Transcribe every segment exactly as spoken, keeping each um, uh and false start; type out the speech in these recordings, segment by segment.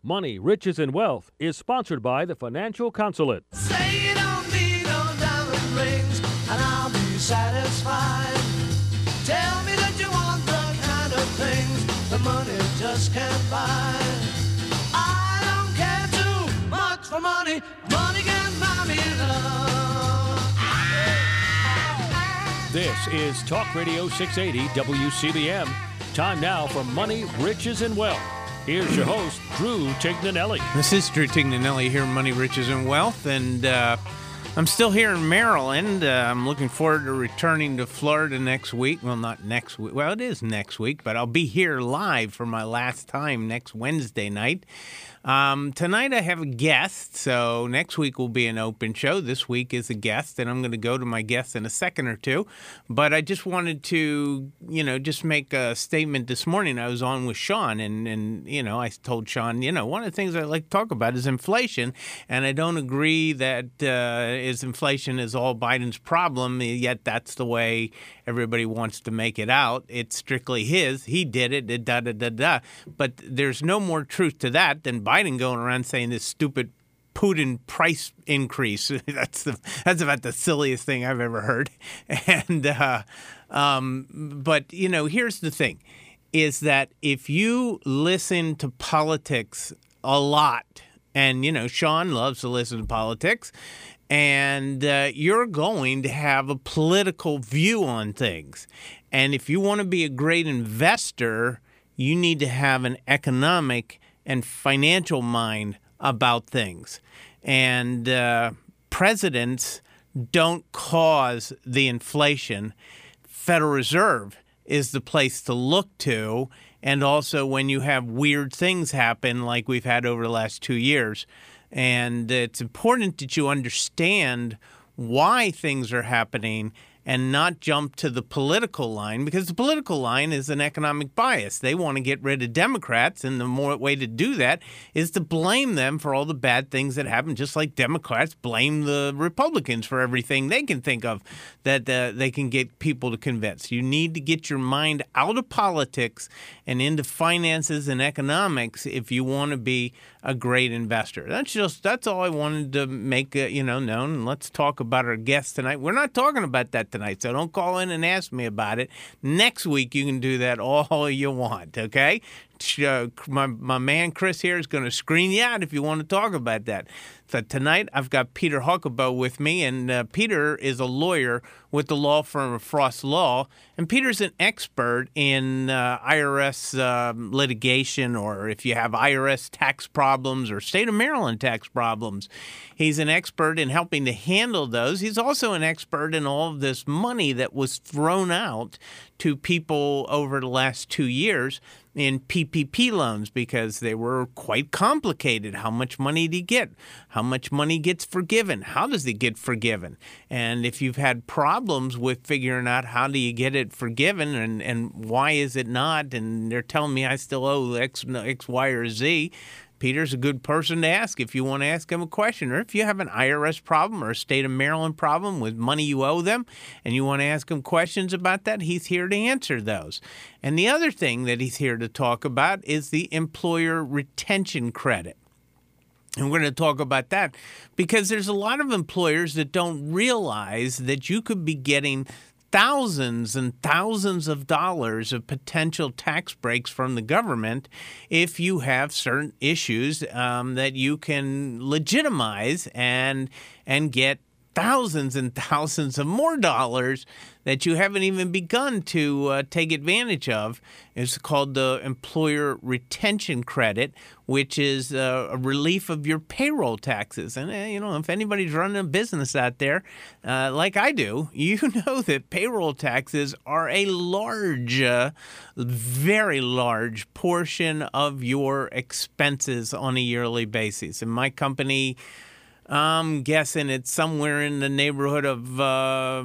Money, Riches, and Wealth is sponsored by the Financial Consulate. Say you don't need no diamond rings, and I'll be satisfied. Tell me that you want the kind of things the money just can't buy. I don't care too much for money. Money can buy me love. This is Talk Radio six eighty W C B M. Time now for Money, Riches, and Wealth. Here's your host, Drew Tignanelli. This is Drew Tignanelli here, Money, Riches, and Wealth, and uh, I'm still here in Maryland. Uh, I'm looking forward to returning to Florida next week. Well, not next week. Well, it is next week, but I'll be here live for my last time next Wednesday night. Um, tonight I have a guest, so next week will be an open show. This week is a guest, and I'm going to go to my guest in a second or two. But I just wanted to, you know, just make a statement this morning. I was on with Sean, and, and you know, I told Sean, you know, one of the things I like to talk about is inflation, and I don't agree that uh, is inflation is all Biden's problem, yet that's the way everybody wants to make it out. It's strictly his. He did it, da, da, da, da. But there's no more truth to that than Biden going around saying this stupid Putin price increase. That's the that's about the silliest thing I've ever heard. And uh, um, but, you know, here's the thing, is that if you listen to politics a lot, and, you know, Sean loves to listen to politics, and uh, you're going to have a political view on things. And if you want to be a great investor, you need to have an economic and financial mind about things. And uh, presidents don't cause the inflation. Federal Reserve is the place to look to. And also when you have weird things happen like we've had over the last two years. And it's important that you understand why things are happening and not jump to the political line, because the political line is an economic bias. They want to get rid of Democrats, and the more way to do that is to blame them for all the bad things that happen, just like Democrats blame the Republicans for everything they can think of that uh, they can get people to convince. You need to get your mind out of politics and into finances and economics if you want to be a great investor. That's just that's all I wanted to make uh, you know known. And let's talk about our guest tonight. We're not talking about that tonight, so don't call in and ask me about it. Next week you can do that all you want, okay? Uh, my, my man Chris here is going to screen you out if you want to talk about that. So tonight I've got Peter Huckabee with me, and uh, Peter is a lawyer with the law firm of Frost Law, and Peter's an expert in uh, I R S uh, litigation, or if you have I R S tax problems or state of Maryland tax problems. He's an expert in helping to handle those. He's also an expert in all of this money that was thrown out to people over the last two years in P P P loans because they were quite complicated. How much money do you get? How much money gets forgiven? How does it get forgiven? And if you've had problems with figuring out how do you get it forgiven and, and why is it not, and they're telling me I still owe X, X, Y, or Z, Peter's a good person to ask if you want to ask him a question, or if you have an I R S problem or a state of Maryland problem with money you owe them and you want to ask him questions about that, he's here to answer those. And the other thing that he's here to talk about is the employer retention credit. And we're going to talk about that because there's a lot of employers that don't realize that you could be getting thousands and thousands of dollars of potential tax breaks from the government if you have certain issues um, that you can legitimize and and get thousands and thousands of more dollars that you haven't even begun to uh, take advantage of. It's called the Employer Retention Credit, which is uh, a relief of your payroll taxes. And, uh, you know, if anybody's running a business out there, uh, like I do, you know that payroll taxes are a large, uh, very large portion of your expenses on a yearly basis. In my company, I'm guessing it's somewhere in the neighborhood of uh,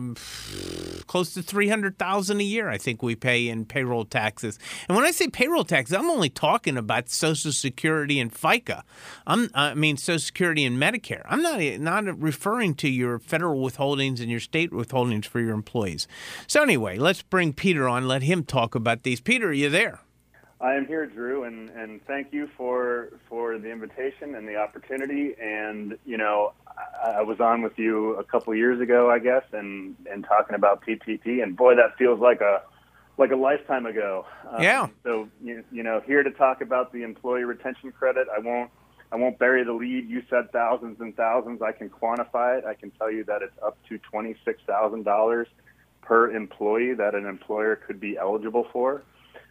close to three hundred thousand dollars a year I think we pay in payroll taxes. And when I say payroll taxes, I'm only talking about Social Security and FICA. I'm, I mean, Social Security and Medicare. I'm not, not referring to your federal withholdings and your state withholdings for your employees. So anyway, let's bring Peter on. Let him talk about these. Peter, are you there? I am here, Drew, and, and thank you for for the invitation and the opportunity. And, you know, I, I was on with you a couple years ago, I guess, and, and talking about P P P, and boy, that feels like a like a lifetime ago. Um, Yeah. So, you, you know, here to talk about the employee retention credit. I won't I won't bury the lead. You said thousands and thousands. I can quantify it. I can tell you that it's up to twenty-six thousand dollars per employee that an employer could be eligible for.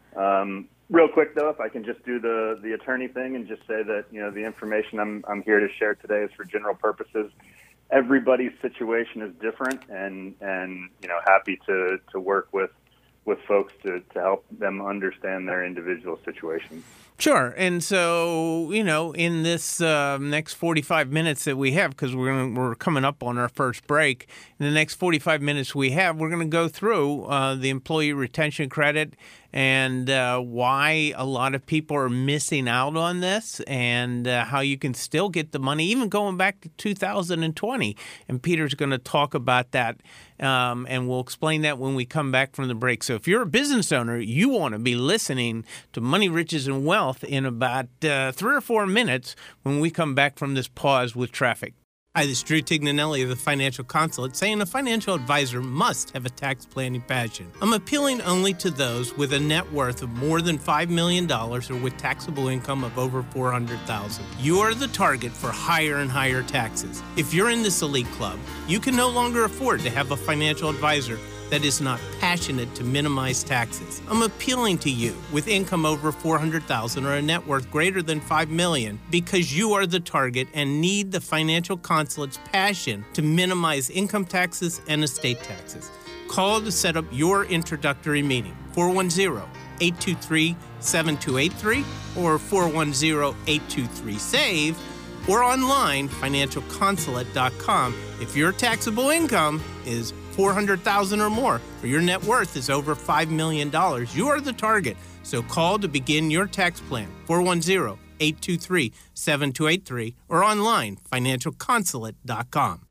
Um, real quick, though, if I can just do the, the attorney thing and just say that, you know, the information I'm, I'm here to share today is for general purposes. Everybody's situation is different, and, and you know, happy to, to work with, with folks to, to help them understand their individual situations. Sure. And so, you know, in this uh, next forty-five minutes that we have, because we're gonna, we're coming up on our first break, in the next forty-five minutes we have, we're going to go through uh, the employee retention credit and uh, why a lot of people are missing out on this, and uh, how you can still get the money, even going back to two thousand twenty. And Peter's going to talk about that, um, and we'll explain that when we come back from the break. So if you're a business owner, you want to be listening to Money, Riches, and Wealth in about uh, three or four minutes when we come back from this pause with traffic. Hi, this is Drew Tignanelli of the Financial Consulate, saying a financial advisor must have a tax planning passion. I'm appealing only to those with a net worth of more than five million dollars or with taxable income of over four hundred thousand dollars. You are the target for higher and higher taxes. If you're in this elite club, you can no longer afford to have a financial advisor that is not passionate to minimize taxes. I'm appealing to you with income over four hundred thousand dollars or a net worth greater than five million dollars because you are the target and need the Financial Consulate's passion to minimize income taxes and estate taxes. Call to set up your introductory meeting, four one zero, eight two three, seven two eight three or four one zero, eight two three, SAVE, or online, financial consulate dot com. If your taxable income is four hundred thousand dollars or more, or your net worth is over five million dollars, you are the target. So call to begin your tax plan, four one zero, eight two three, seven two eight three, or online, financial consulate dot com.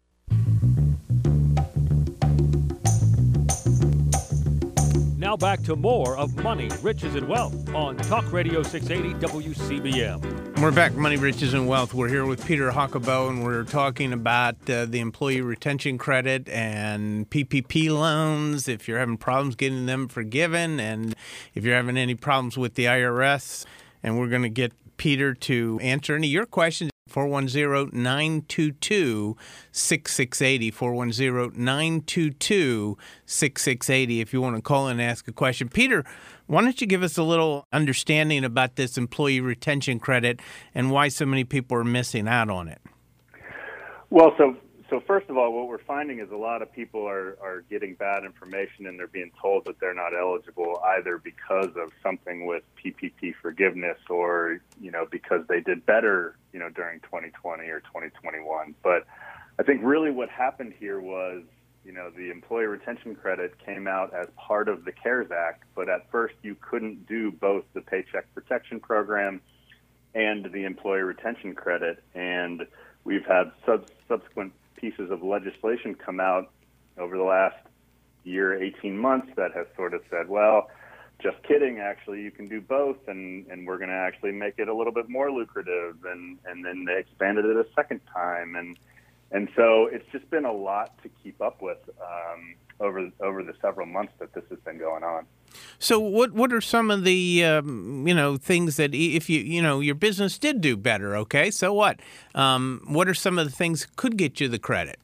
Now back to more of Money, Riches, and Wealth on Talk Radio six eighty W C B M. We're back, Money, Riches, and Wealth. We're here with Peter Huckabo, and we're talking about uh, the employee retention credit and P P P loans, if you're having problems getting them forgiven, and if you're having any problems with the I R S. And we're going to get Peter to answer any of your questions. four one zero, nine two two, six six eight zero, four one zero, nine two two, six six eight zero if you want to call in and ask a question. Peter, why don't you give us a little understanding about this employee retention credit and why so many people are missing out on it? Well, so so first of all, what we're finding is a lot of people are, are getting bad information, and they're being told that they're not eligible either because of something with P P P forgiveness or, you know, because they did better, you know, during twenty twenty or twenty twenty-one. But I think really what happened here was, you know, the employee retention credit came out as part of the CARES Act, but at first you couldn't do both the Paycheck Protection Program and the employee retention credit. And we've had sub- subsequent pieces of legislation come out over the last year, eighteen months, that has sort of said, well, just kidding, actually, you can do both, and, and we're going to actually make it a little bit more lucrative. And, and then they expanded it a second time. And And so it's just been a lot to keep up with um, over over the several months that this has been going on. So what what are some of the um, you know things that if you you know your business did do better, okay, so what? Um, what are some of the things that could get you the credit?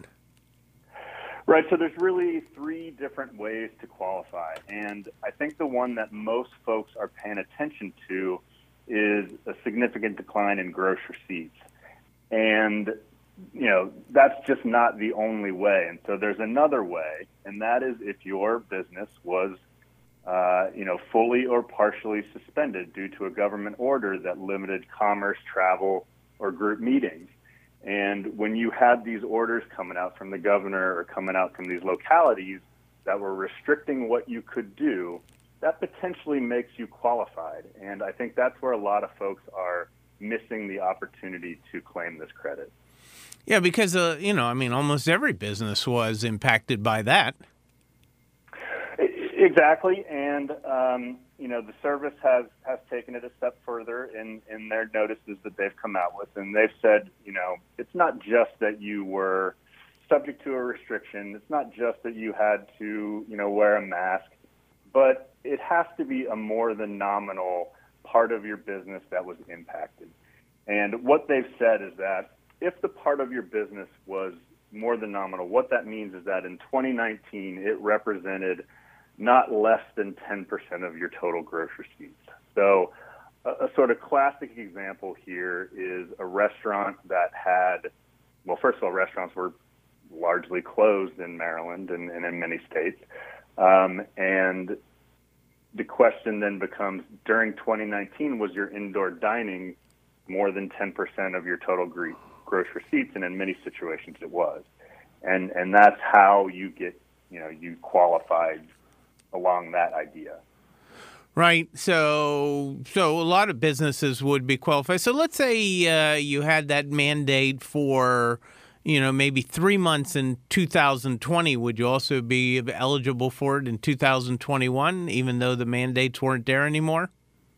Right. So there's really three different ways to qualify, and I think the one that most folks are paying attention to is a significant decline in gross receipts, and you know, that's just not the only way. And so there's another way, and that is if your business was, uh, you know, fully or partially suspended due to a government order that limited commerce, travel, or group meetings. And when you had these orders coming out from the governor or coming out from these localities that were restricting what you could do, that potentially makes you qualified. And I think that's where a lot of folks are missing the opportunity to claim this credit. Yeah, because, uh, you know, I mean, almost every business was impacted by that. Exactly. And, um, you know, the service has, has taken it a step further in, in their notices that they've come out with. And they've said, you know, it's not just that you were subject to a restriction. It's not just that you had to, you know, wear a mask, but it has to be a more than nominal part of your business that was impacted. And what they've said is that if the part of your business was more than nominal, what that means is that in twenty nineteen, it represented not less than ten percent of your total gross receipts. So a, a sort of classic example here is a restaurant that had, well, first of all, restaurants were largely closed in Maryland and, and in many states. Um, and the question then becomes, during twenty nineteen, was your indoor dining more than ten percent of your total gre- gross receipts? And in many situations it was. And and that's how you get, you know, you qualified along that idea. Right. So so a lot of businesses would be qualified. So let's say uh, you had that mandate for, you know, maybe three months in two thousand twenty. Would you also be eligible for it in two thousand twenty-one, even though the mandates weren't there anymore?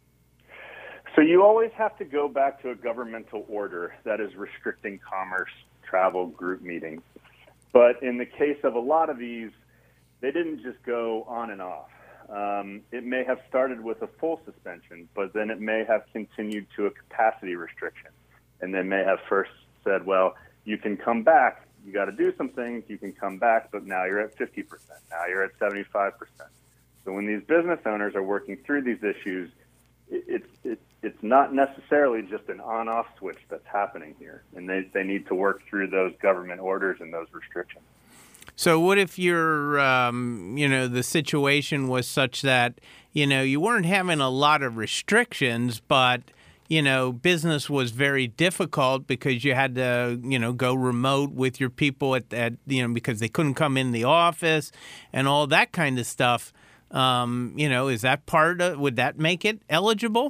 So you always have to go back to a governmental order that is restricting commerce, travel, group meetings. But in the case of a lot of these, they didn't just go on and off. Um, it may have started with a full suspension, but then it may have continued to a capacity restriction. And they may have first said, well, you can come back. You got to do some things. You can come back, but now you're at fifty percent. Now you're at seventy-five percent. So when these business owners are working through these issues, it, it, it, it's not necessarily just an on-off switch that's happening here. And they, they need to work through those government orders and those restrictions. So what if your, um, you know, the situation was such that, you know, you weren't having a lot of restrictions, but, you know, business was very difficult because you had to, you know, go remote with your people at, at you know, because they couldn't come in the office and all that kind of stuff. Um, you know, is that part of, would that make it eligible?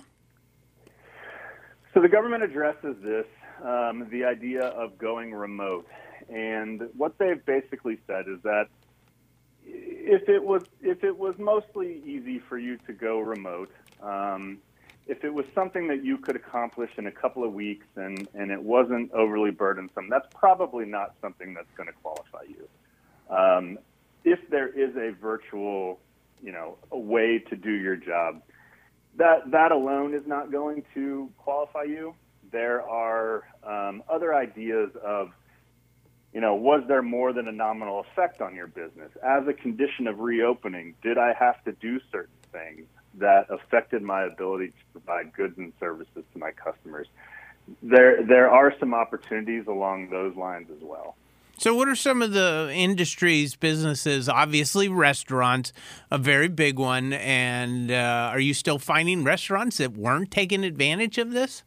So the government addresses this, um, the idea of going remote. And what they've basically said is that if it was if it was mostly easy for you to go remote, um, if it was something that you could accomplish in a couple of weeks and, and it wasn't overly burdensome, that's probably not something that's going to qualify you. Um, if there is a virtual, you know, a way to do your job, that that alone is not going to qualify you. There are um, other ideas of, you know, was there more than a nominal effect on your business? As a condition of reopening, did I have to do certain things that affected my ability to provide goods and services to my customers? There there are some opportunities along those lines as well. So what are some of the industries, businesses, obviously restaurants, a very big one, and uh, are you still finding restaurants that weren't taking advantage of this?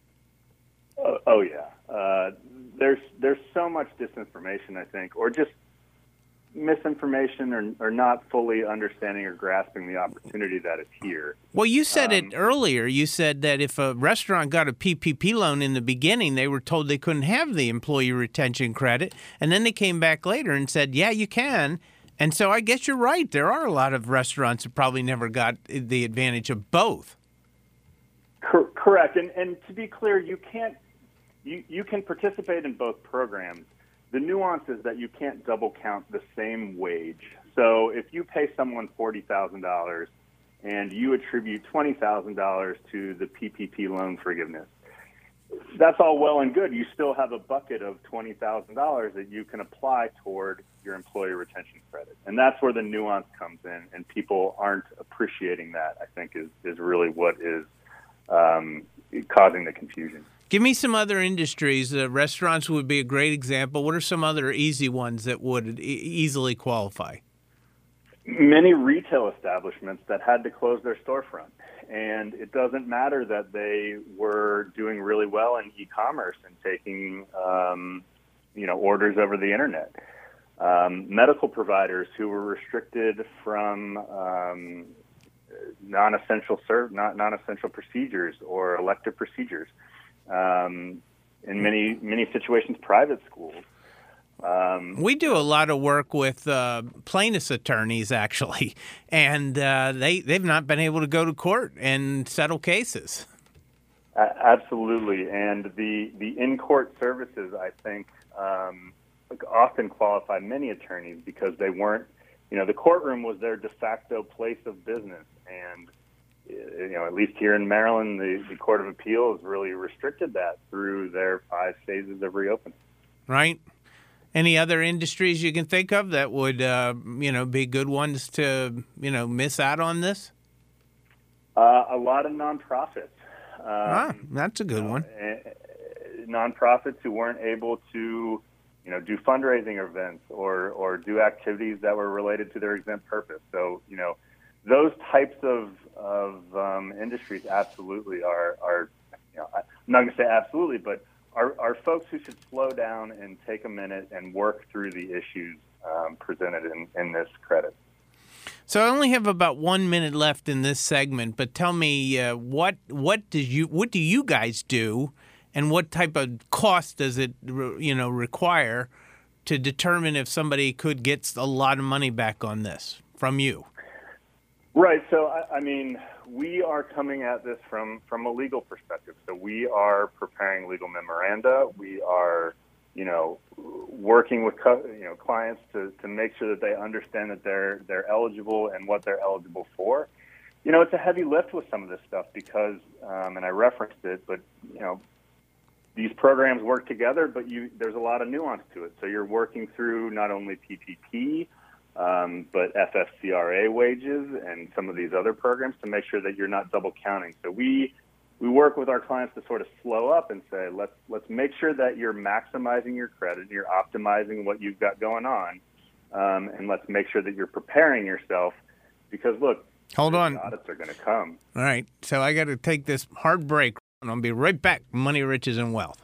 Oh, oh yeah. Uh, there's there's so much disinformation, I think, or just misinformation or, or not fully understanding or grasping the opportunity that is here. Well, you said Um, it earlier. You said that if a restaurant got a P P P loan in the beginning, they were told they couldn't have the employee retention credit. And then they came back later and said, yeah, you can. And so I guess you're right. There are a lot of restaurants that probably never got the advantage of both. Cor- correct. And, and to be clear, you can't you, you can participate in both programs. The nuance is that you can't double count the same wage. So if you pay someone forty thousand dollars and you attribute twenty thousand dollars to the P P P loan forgiveness, that's all well and good. You still have a bucket of twenty thousand dollars that you can apply toward your employee retention credit. And that's where the nuance comes in, and people aren't appreciating that, I think, is, is really what is um, causing the confusion. Give me some other industries. Uh, restaurants would be a great example. What are some other easy ones that would e- easily qualify? Many retail establishments that had to close their storefront. And it doesn't matter that they were doing really well in e-commerce and taking, um, you know, orders over the internet. Um, medical providers who were restricted from um, non-essential serve, not non-essential procedures or elective procedures. Um, in many many situations, private schools. Um, we do a lot of work with uh, plaintiffs' attorneys, actually, and uh, they they've not been able to go to court and settle cases. Absolutely, and the the in-court services, I think, um, often qualify many attorneys because they weren't, you know, the courtroom was their de facto place of business, and you know, at least here in Maryland, the, the Court of Appeals really restricted that through their five phases of reopening. Right. Any other industries you can think of that would, uh, you know, be good ones to, you know, miss out on this? Uh, a lot of nonprofits. Um, ah, that's a good one. Uh, nonprofits who weren't able to, you know, do fundraising events or, or do activities that were related to their exempt purpose. So, you know, those types of, of um, industries absolutely are, are you know, I'm not going to say absolutely, but are, are folks who should slow down and take a minute and work through the issues um, presented in, in this credit. So I only have about one minute left in this segment, but tell me uh, what what do you what do you guys do, and what type of cost does it you know require to determine if somebody could get a lot of money back on this from you? Right. So, I, I mean, we are coming at this from, from a legal perspective. So we are preparing legal memoranda. We are, you know, working with, you know, clients to, to make sure that they understand that they're they're eligible and what they're eligible for. You know, it's a heavy lift with some of this stuff because, um, and I referenced it, but, you know, these programs work together, but you there's a lot of nuance to it. So you're working through not only P P P, Um, but F F C R A wages and some of these other programs to make sure that you're not double counting. So we we work with our clients to sort of slow up and say, let's let's make sure that you're maximizing your credit, and you're optimizing what you've got going on, um, and let's make sure that you're preparing yourself because look, hold on, audits are going to come. All right, so I got to take this hard break, and I'll be right back. Money, Riches, and Wealth.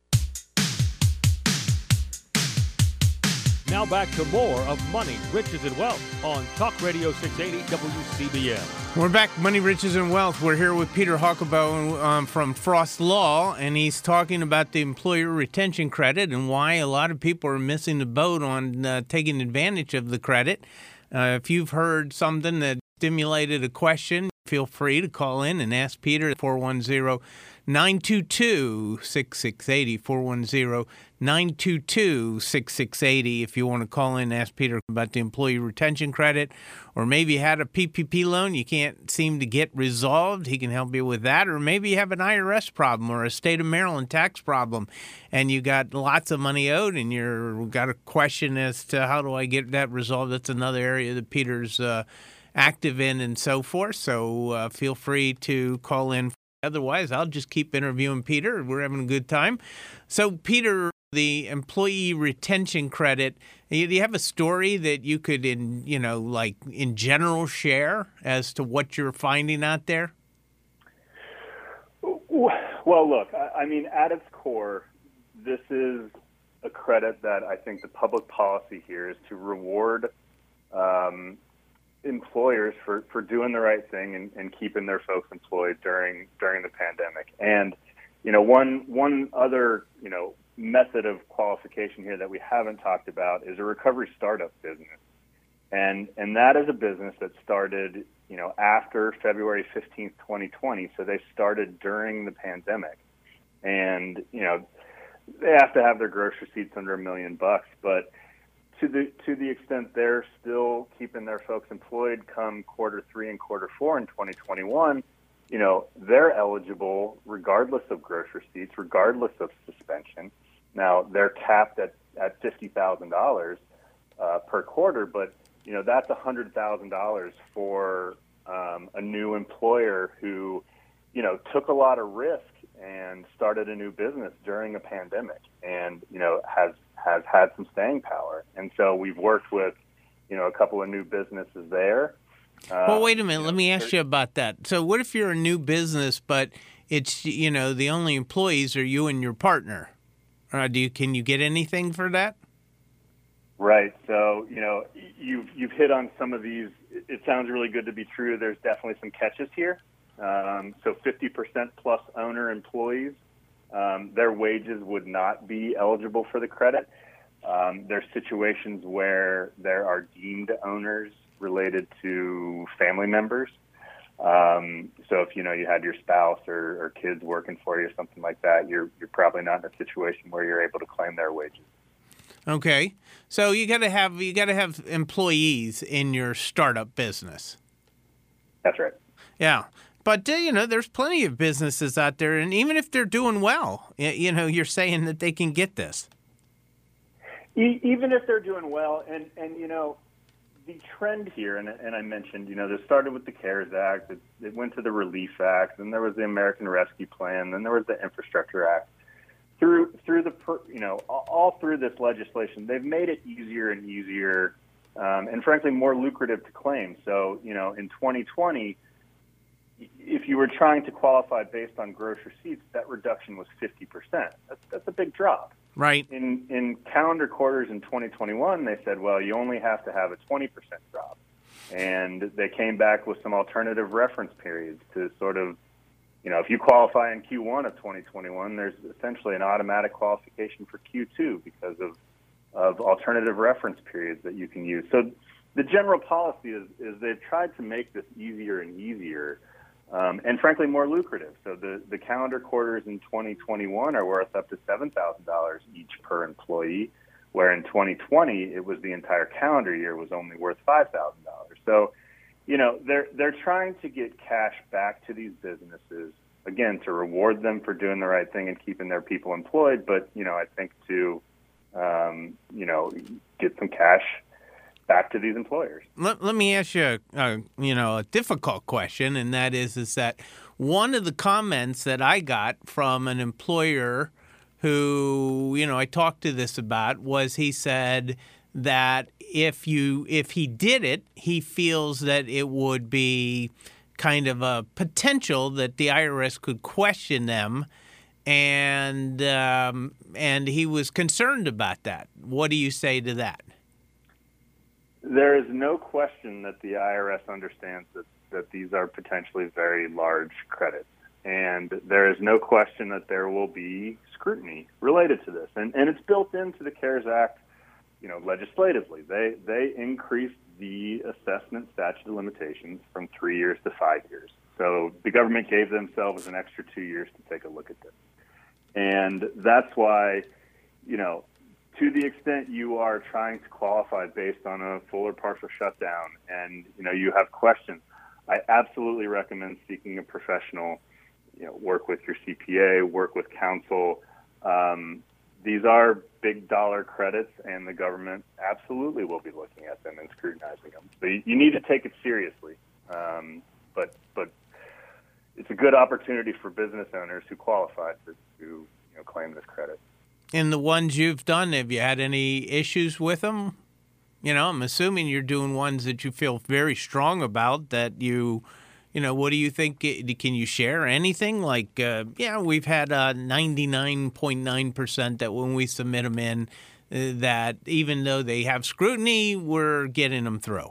Now back to more of Money, Riches, and Wealth on Talk Radio six eighty W C B M. We're back, Money, Riches, and Wealth. We're here with Peter Huckabo um, from Frost Law, and he's talking about the employer retention credit and why a lot of people are missing the boat on uh, taking advantage of the credit. Uh, if you've heard something that stimulated a question, feel free to call in and ask Peter at four one zero, nine two two, six six eight zero, four one zero, nine two two, six six eight zero if you want to call in and ask Peter about the employee retention credit, or maybe you had a P P P loan you can't seem to get resolved. He can help you with that. Or maybe you have an I R S problem or a state of Maryland tax problem and you got lots of money owed and you're got a question as to how do I get that resolved. That's another area that Peter's uh, active in and so forth. So uh, feel free to call in. Otherwise, I'll just keep interviewing Peter. We're having a good time. So, Peter, the employee retention credit, do you have a story that you could, in you know, like in general, share as to what you're finding out there? Well, look, I mean, at its core, this is a credit that I think the public policy here is to reward um, employers for, for doing the right thing and, and keeping their folks employed during during the pandemic. And, you know, one one other, you know, method of qualification here that we haven't talked about is a recovery startup business. And and that is a business that started, you know, after February fifteenth, twenty twenty. So they started during the pandemic. And, you know, they have to have their gross receipts under a million bucks, but To the to the extent they're still keeping their folks employed come quarter three and quarter four in twenty twenty-one, you know, they're eligible regardless of gross receipts, regardless of suspension. Now, they're capped at, at fifty thousand dollars uh, per quarter, but, you know, that's one hundred thousand dollars for um, a new employer who, you know, took a lot of risk and started a new business during a pandemic and, you know, has has had some staying power. And so we've worked with, you know, a couple of new businesses there. Uh, well, wait a minute. you know, Let me ask you about that. So what if you're a new business, but it's, you know, the only employees are you and your partner? Uh, do you, can you get anything for that? Right. So, you know, you've, you've hit on some of these. It sounds really good to be true. There's definitely some catches here. Um, so fifty percent plus owner employees, um, their wages would not be eligible for the credit. Um, there's situations where there are deemed owners related to family members. Um, so if, you know, you had your spouse or, or kids working for you or something like that, you're you're probably not in a situation where you're able to claim their wages. Okay. So you got to have you got to have employees in your startup business. That's right. Yeah. But, uh, you know, there's plenty of businesses out there, and even if they're doing well, you know, you're saying that they can get this. E- even if they're doing well, and, and you know, the trend here, and, and I mentioned, you know, this started with the CARES Act, it, it went to the Relief Act, then there was the American Rescue Plan, then there was the Infrastructure Act. Through through the, per, you know, all, all through this legislation, they've made it easier and easier, um, and frankly, more lucrative to claim. So, you know, in twenty twenty, if you were trying to qualify based on gross receipts, that reduction was fifty percent. That's, that's a big drop. Right. In in calendar quarters in twenty twenty-one, they said, well, you only have to have a twenty percent drop. And they came back with some alternative reference periods to sort of, you know, if you qualify in Q one of twenty twenty-one, there's essentially an automatic qualification for Q two because of, of alternative reference periods that you can use. So the general policy is, is they've tried to make this easier and easier. Um, and frankly, more lucrative. So the, the calendar quarters in twenty twenty-one are worth up to seven thousand dollars each per employee, where in twenty twenty, it was the entire calendar year was only worth five thousand dollars. So, you know, they're, they're trying to get cash back to these businesses, again, to reward them for doing the right thing and keeping their people employed, but, you know, I think to, um, you know, get some cash back to these employers. Let, let me ask you, a, a, you know, a difficult question, and that is, is that one of the comments that I got from an employer who, you know, I talked to this about was he said that if you, if he did it, he feels that it would be kind of a potential that the I R S could question them, and um, and he was concerned about that. What do you say to that? There is no question that the I R S understands that, that these are potentially very large credits. And there is no question that there will be scrutiny related to this. And, and it's built into the CARES Act, you know, legislatively. They, they increased the assessment statute of limitations from three years to five years. So the government gave themselves an extra two years to take a look at this. And that's why, you know, to the extent you are trying to qualify based on a full or partial shutdown and, you know, you have questions, I absolutely recommend seeking a professional, you know, work with your C P A, work with counsel. Um, these are big dollar credits, and the government absolutely will be looking at them and scrutinizing them. So you, you need to take it seriously. Um, but but it's a good opportunity for business owners who qualify to, to you know, claim this credit. In the ones you've done, have you had any issues with them? You know, I'm assuming you're doing ones that you feel very strong about, that you, you know, what do you think? Can you share anything? Like, uh, yeah, we've had uh, ninety-nine point nine percent that when we submit them in, uh, that even though they have scrutiny, we're getting them through.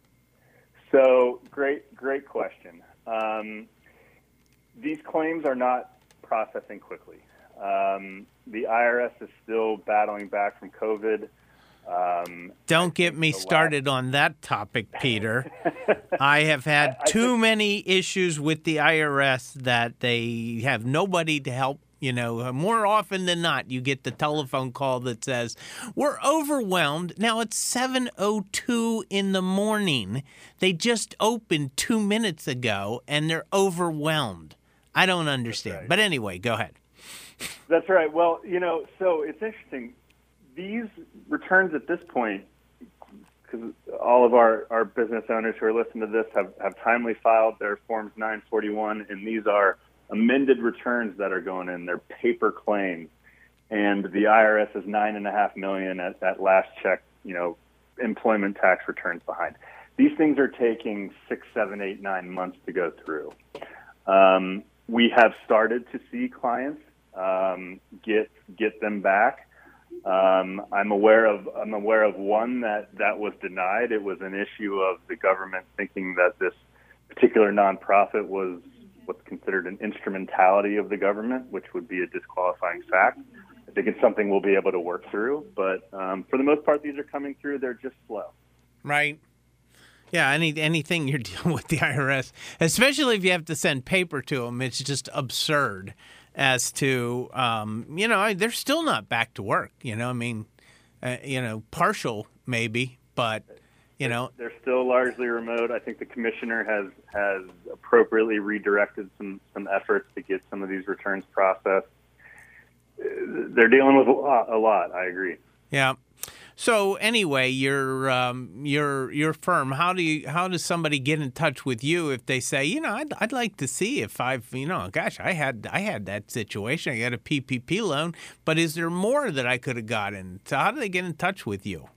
So, great, great question. Um, these claims are not processing quickly. Um, the I R S is still battling back from COVID. Um, Don't get me started last... on that topic, Peter. I have had I, I too think... many issues with the I R S that they have nobody to help. You know, more often than not, you get the telephone call that says, we're overwhelmed. Now it's seven oh two in the morning. They just opened two minutes ago, and they're overwhelmed. I don't understand. Right. But anyway, go ahead. That's right. Well, you know, so it's interesting. These returns at this point, because all of our, our business owners who are listening to this have, have timely filed their Forms nine forty-one, and these are amended returns that are going in. They're paper claims, and the I R S is nine and a half million at that last check, you know, employment tax returns behind. These things are taking six, seven, eight, nine months to go through. Um, we have started to see clients um, get get them back. Um, I'm aware of I'm aware of one that, that was denied. It was an issue of the government thinking that this particular nonprofit was what's considered an instrumentality of the government, which would be a disqualifying fact. I think it's something we'll be able to work through. But um, for the most part, these are coming through. They're just slow. Right. Yeah, any anything you're dealing with the I R S, especially if you have to send paper to them, it's just absurd as to, um, you know, they're still not back to work. You know, I mean, uh, you know, partial maybe, but, you know. They're still largely remote. I think the commissioner has, has appropriately redirected some, some efforts to get some of these returns processed. They're dealing with a lot, a lot, I agree. Yeah. So anyway, your um, your your firm. How do you how does somebody get in touch with you if they say, you know, I'd I'd like to see if I've you know, gosh, I had I had that situation. I got a P P P loan, but is there more that I could have gotten? So how do they get in touch with you?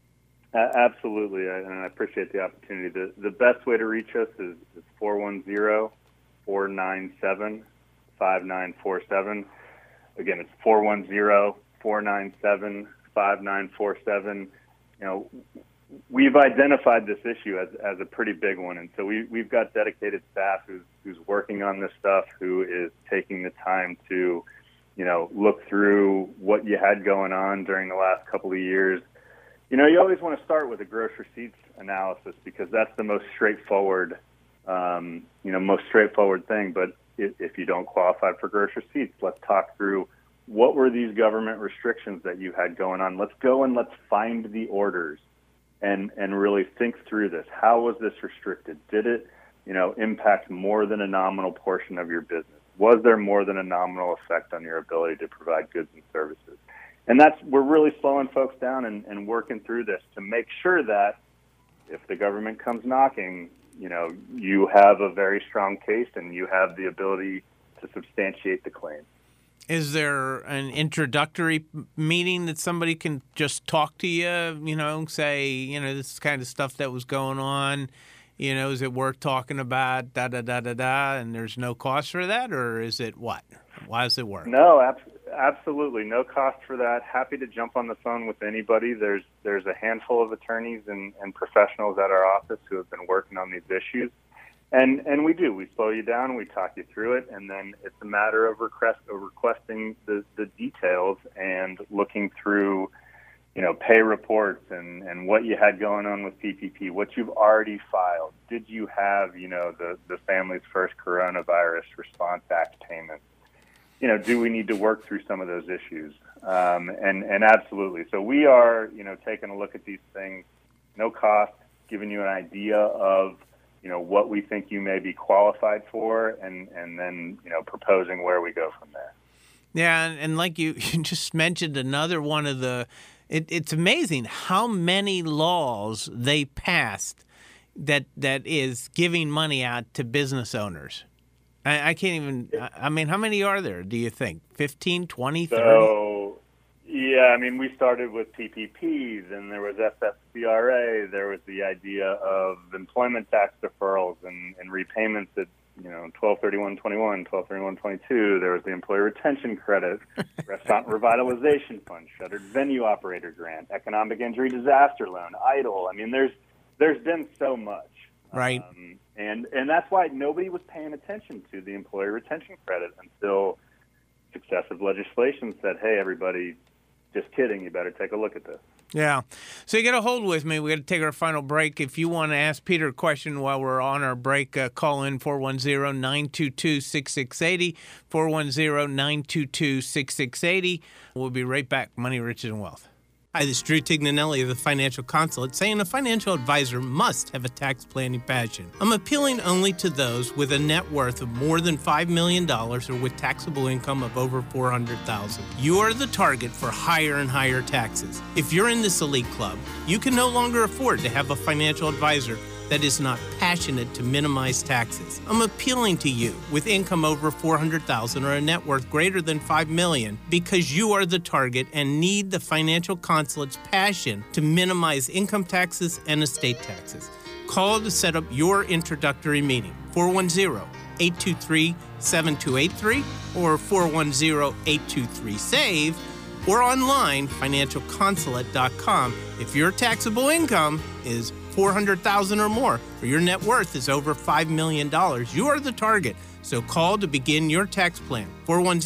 Uh, absolutely, and I appreciate the opportunity. The the best way to reach us is four one zero, four nine seven, five nine four seven. Again, it's four one zero, four nine seven, five nine four seven. You know, we've identified this issue as, as a pretty big one, and so we, we've got dedicated staff who's, who's working on this stuff, who is taking the time to, you know, look through what you had going on during the last couple of years. You know, you always want to start with a gross receipts analysis because that's the most straightforward, um, you know, most straightforward thing. But if, if you don't qualify for gross receipts, let's talk through what were these government restrictions that you had going on. Let's go and let's find the orders and, and really think through this. How was this restricted? Did it, you know, impact more than a nominal portion of your business? Was there more than a nominal effect on your ability to provide goods and services? And that's, we're really slowing folks down and, and working through this to make sure that if the government comes knocking, you know, you have a very strong case and you have the ability to substantiate the claim. Is there an introductory meeting that somebody can just talk to you, you know, say, you know, this kind of stuff that was going on, you know, is it worth talking about, da, da, da, da, da, and there's no cost for that, or is it what? Why does it work? No, ab- absolutely. No cost for that. Happy to jump on the phone with anybody. There's there's a handful of attorneys and, and professionals at our office who have been working on these issues. And and we do. We slow you down, we talk you through it, and then it's a matter of request of requesting the, the details and looking through, you know, pay reports and, and what you had going on with P P P, what you've already filed. Did you have, you know, the, the Families First Coronavirus Response Act payments? You know, do we need to work through some of those issues? Um, and, and absolutely. So we are, you know, taking a look at these things, no cost, giving you an idea of, you know, what we think you may be qualified for, and, and then, you know, proposing where we go from there. Yeah, and, and like you, you just mentioned another one of the, it, it's amazing how many laws they passed that that is giving money out to business owners. I, I can't even, I mean, how many are there, do you think? fifteen, twenty, thirty? So, yeah, I mean, we started with P P P, then there was F F C R A, there was the idea of employment tax deferrals and, and repayments at, you know, twelve thirty-one twenty-one, twelve thirty-one twenty-two, there was the employee retention credit, restaurant revitalization fund, shuttered venue operator grant, economic injury disaster loan, EIDL. I mean, there's there's been so much. Right. Um, and, and that's why nobody was paying attention to the employee retention credit until successive legislation said, hey, everybody, just kidding, you better take a look at this. Yeah. So you get a hold with me. We got to take our final break. If you want to ask Peter a question while we're on our break, uh, call in four one zero, nine two two, six six eight zero, four one zero, nine two two, six six eight zero. We'll be right back. Money, Riches, and Wealth. Hi, this is Drew Tignanelli of the Financial Consulate, saying a financial advisor must have a tax planning passion. I'm appealing only to those with a net worth of more than five million dollars or with taxable income of over four hundred thousand dollars. You are the target for higher and higher taxes. If you're in this elite club, you can no longer afford to have a financial advisor that is not passionate to minimize taxes. I'm appealing to you with income over four hundred thousand dollars or a net worth greater than five million dollars because you are the target and need the Financial Consulate's passion to minimize income taxes and estate taxes. Call to set up your introductory meeting, four one zero, eight two three, seven two eight three or four one zero, eight two three, SAVE or online, financial consulate dot com. If your taxable income is four hundred thousand dollars or more, or your net worth is over five million dollars, you are the target. So call to begin your tax plan, four one zero,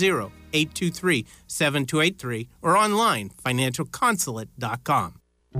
eight two three, seven two eight three, or online, financial consulate dot com.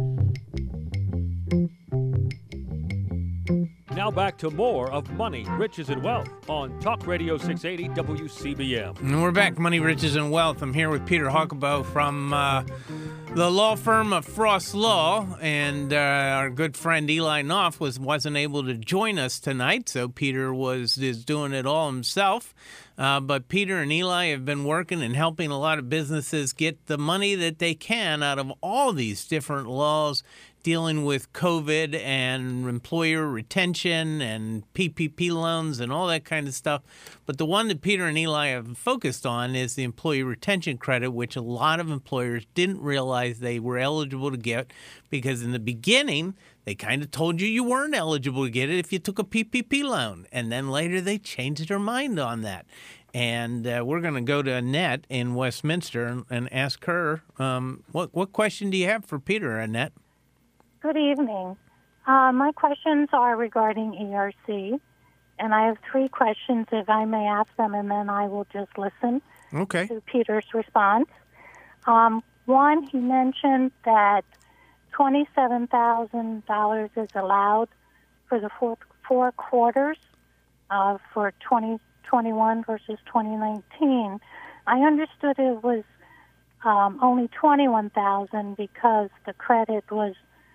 Now back to more of Money, Riches, and Wealth on Talk Radio six eighty W C B M. And we're back, Money, Riches, and Wealth. I'm here with Peter Huckabo from uh, the law firm of Frost Law, and uh, our good friend Eli Knopf was, wasn't able to join us tonight, so Peter was is doing it all himself. Uh, but Peter and Eli have been working and helping a lot of businesses get the money that they can out of all these different laws dealing with COVID and employer retention and P P P loans and all that kind of stuff. But the one that Peter and Eli have focused on is the employee retention credit, which a lot of employers didn't realize they were eligible to get, because in the beginning, they kind of told you you weren't eligible to get it if you took a P P P loan. And then later they changed their mind on that. And uh, we're going to go to Annette in Westminster and, and ask her, um, what, what question do you have for Peter, Annette? Good evening. Uh, my questions are regarding E R C, and I have three questions, if I may ask them, and then I will just listen okay. to Peter's response. Um, one, he mentioned that twenty-seven thousand dollars is allowed for the four, four quarters uh, for twenty twenty-one versus twenty nineteen. I understood it was um, only twenty-one thousand dollars because the credit was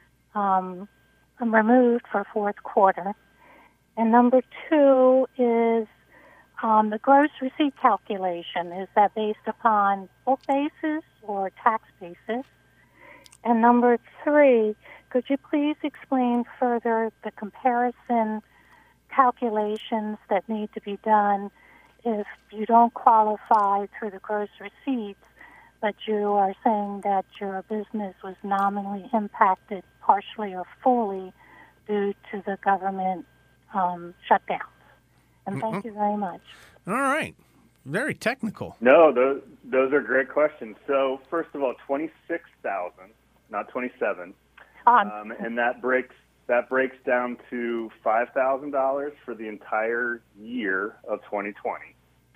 Um, removed for fourth quarter. And number two is um, the gross receipt calculation. Is that based upon book basis or tax basis? And number three, could you please explain further the comparison calculations that need to be done if you don't qualify through the gross receipts, but you are saying that your business was nominally impacted partially or fully due to the government um, shutdowns? And thank mm-hmm. you very much. All right. Very technical. No, those, those are great questions. So first of all, twenty-six thousand, not twenty-seven, Um, um, and that breaks that breaks down to five thousand dollars for the entire year of twenty twenty.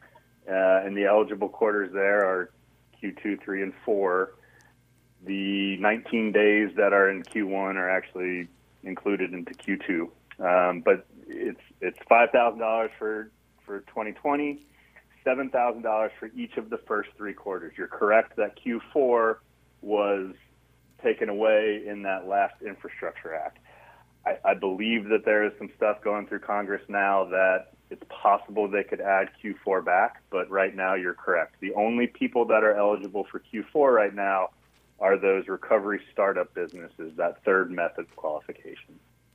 Uh, and the eligible quarters there are Q two, three, and four. The nineteen days that are in Q one are actually included into Q two. Um, but it's it's five thousand dollars for, for twenty twenty, seven thousand dollars for each of the first three quarters. You're correct that Q four was taken away in that last Infrastructure Act. I, I believe that there is some stuff going through Congress now that it's possible they could add Q four back, but right now you're correct. The only people that are eligible for Q four right now are those recovery startup businesses, that third method qualification.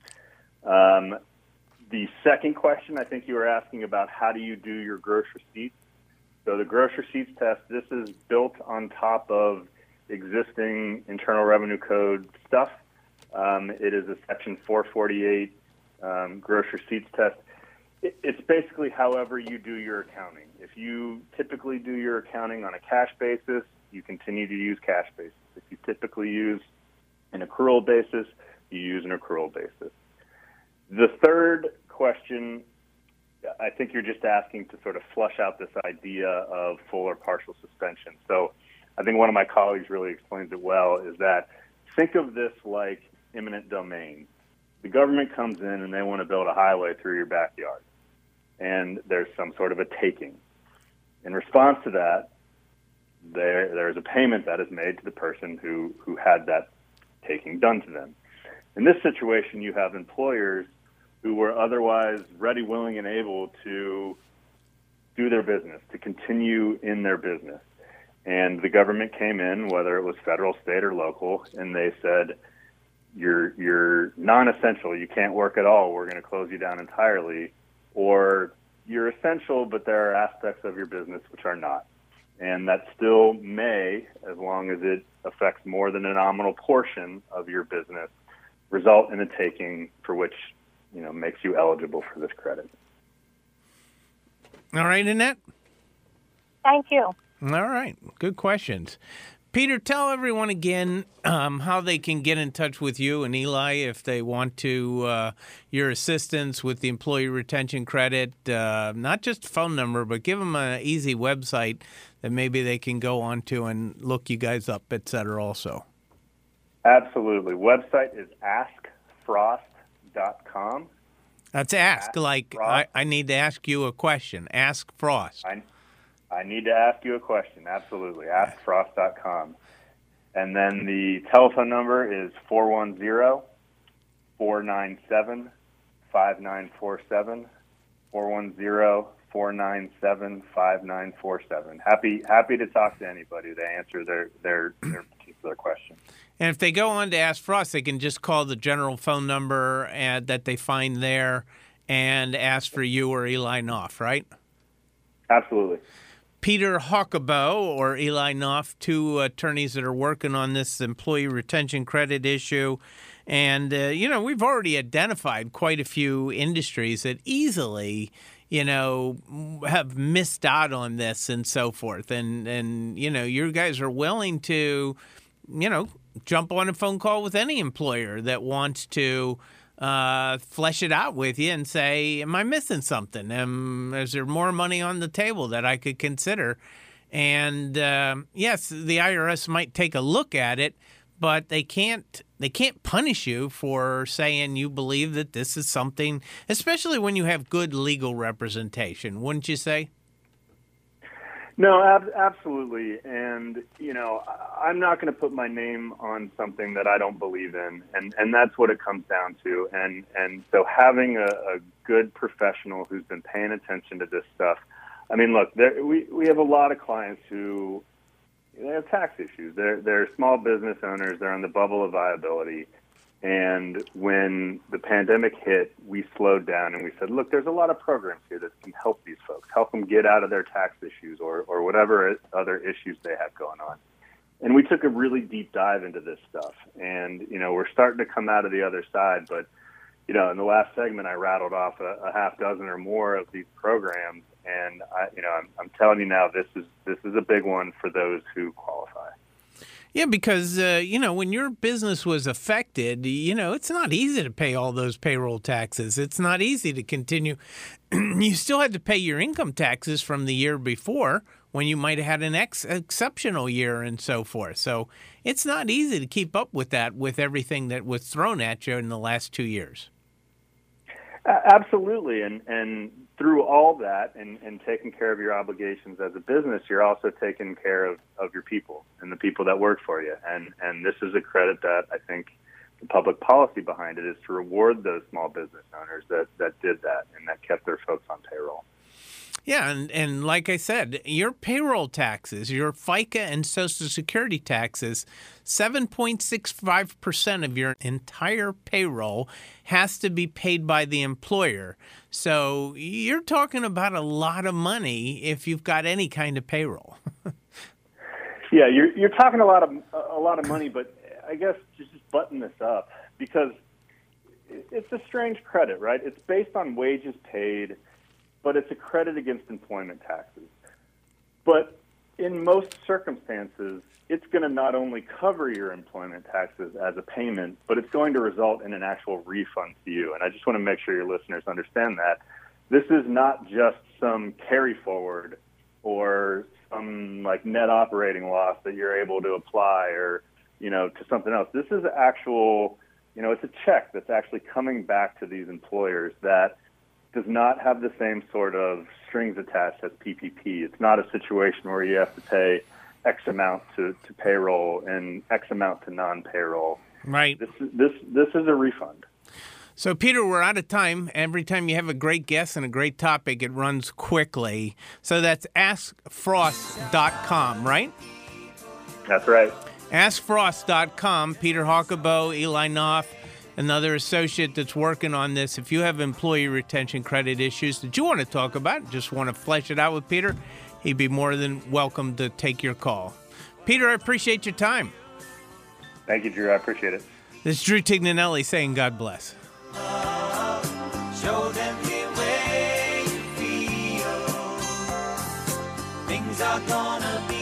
Um, the second question, I think you were asking about how do you do your gross receipts. So the gross receipts test, this is built on top of existing Internal Revenue Code stuff. Um, it is a Section four forty-eight um, gross receipts test. It, it's basically however you do your accounting. If you typically do your accounting on a cash basis, you continue to use cash basis. If you typically use an accrual basis, you use an accrual basis. The third question, I think you're just asking to sort of flush out this idea of full or partial suspension. So I think one of my colleagues really explains it well, is that think of this like eminent domain. The government comes in and they want to build a highway through your backyard, and there's some sort of a taking. In response to that, there there's a payment that is made to the person who, who had that taking done to them. In this situation, you have employers who were otherwise ready, willing, and able to do their business, to continue in their business. And the government came in, whether it was federal, state, or local, and they said, you're, you're non-essential, you can't work at all, we're going to close you down entirely, or you're essential, but there are aspects of your business which are not. And that still may, as long as it affects more than a nominal portion of your business, result in a taking for which, you know, makes you eligible for this credit. All right, Annette? Thank you. All right. Good questions. Peter, tell everyone again um, how they can get in touch with you and Eli if they want to, uh, your assistance with the employee retention credit, uh, not just a phone number, but give them an easy website that maybe they can go on to and look you guys up, et cetera, also? Absolutely. Website is ask frost dot com. That's ask, Ask like I, I need to ask you a question. Ask Frost. I, I need to ask you a question. Absolutely. ask frost dot com. And then the telephone number is four one zero, four nine seven, five nine four seven. four one zero, four nine seven, five nine four seven. Happy happy to talk to anybody to answer their, their, their particular question. And if they go on to Ask Frost, they can just call the general phone number and, that they find there and ask for you or Eli Knopf, right? Absolutely. Peter Hawkabow or Eli Knopf, two attorneys that are working on this employee retention credit issue. And, uh, you know, we've already identified quite a few industries that easily, you know, have missed out on this and so forth. And, and you know, you guys are willing to, you know, jump on a phone call with any employer that wants to uh, flesh it out with you and say, am I missing something? Um, is there more money on the table that I could consider? And uh, yes, the I R S might take a look at it, but they can't they can't punish you for saying you believe that this is something, especially when you have good legal representation, wouldn't you say? No, ab- absolutely. And, you know, I- I'm not going to put my name on something that I don't believe in. And, and that's what it comes down to. And, and so having a, a good professional who's been paying attention to this stuff. I mean, look, there, we, we have a lot of clients who they have tax issues. They're, they're small business owners. They're on the bubble of viability. And when the pandemic hit, we slowed down and we said, look, there's a lot of programs here that can help these folks, help them get out of their tax issues or, or whatever other issues they have going on. And we took a really deep dive into this stuff. And, you know, we're starting to come out of the other side. But, you know, in the last segment, I rattled off a, a half dozen or more of these programs. And, I, you know, I'm, I'm telling you now, this is this is a big one for those who qualify. Yeah, because, uh, you know, when your business was affected, you know, it's not easy to pay all those payroll taxes. It's not easy to continue. You still had to pay your income taxes from the year before when you might have had an ex- exceptional year and so forth. So it's not easy to keep up with that with everything that was thrown at you in the last two years. Uh, absolutely. And, and through all that and, and taking care of your obligations as a business, you're also taking care of, of your people and the people that work for you. And, and this is a credit that I think the public policy behind it is to reward those small business owners that, that did that and that kept their folks on payroll. Yeah, and, and like I said, your payroll taxes, your FICA and Social Security taxes, seven point six five percent of your entire payroll has to be paid by the employer. So you're talking about a lot of money if you've got any kind of payroll. Yeah, you're you're talking a lot of a lot of money, but I guess just button this up because it's a strange credit, right? It's based on wages paid, but it's a credit against employment taxes. But in most circumstances, it's going to not only cover your employment taxes as a payment, but it's going to result in an actual refund to you. And I just want to make sure your listeners understand that. This is not just some carry forward or some like net operating loss that you're able to apply or, you know, to something else. This is actual, you know, it's a check that's actually coming back to these employers that does not have the same sort of strings attached as P P P. It's not a situation where you have to pay X amount to, to payroll and X amount to non-payroll. Right. This this this is a refund. So, Peter, we're out of time. Every time you have a great guest and a great topic, it runs quickly. So that's ask frost dot com, right? That's right. ask frost dot com. Peter Hawkabow, Eli Knopf, another associate that's working on this. If you have employee retention credit issues that you want to talk about, just want to flesh it out with Peter, he'd be more than welcome to take your call. Peter, I appreciate your time. Thank you, Drew. I appreciate it. This is Drew Tignanelli saying God bless. Show them the way you feel. Things are gonna be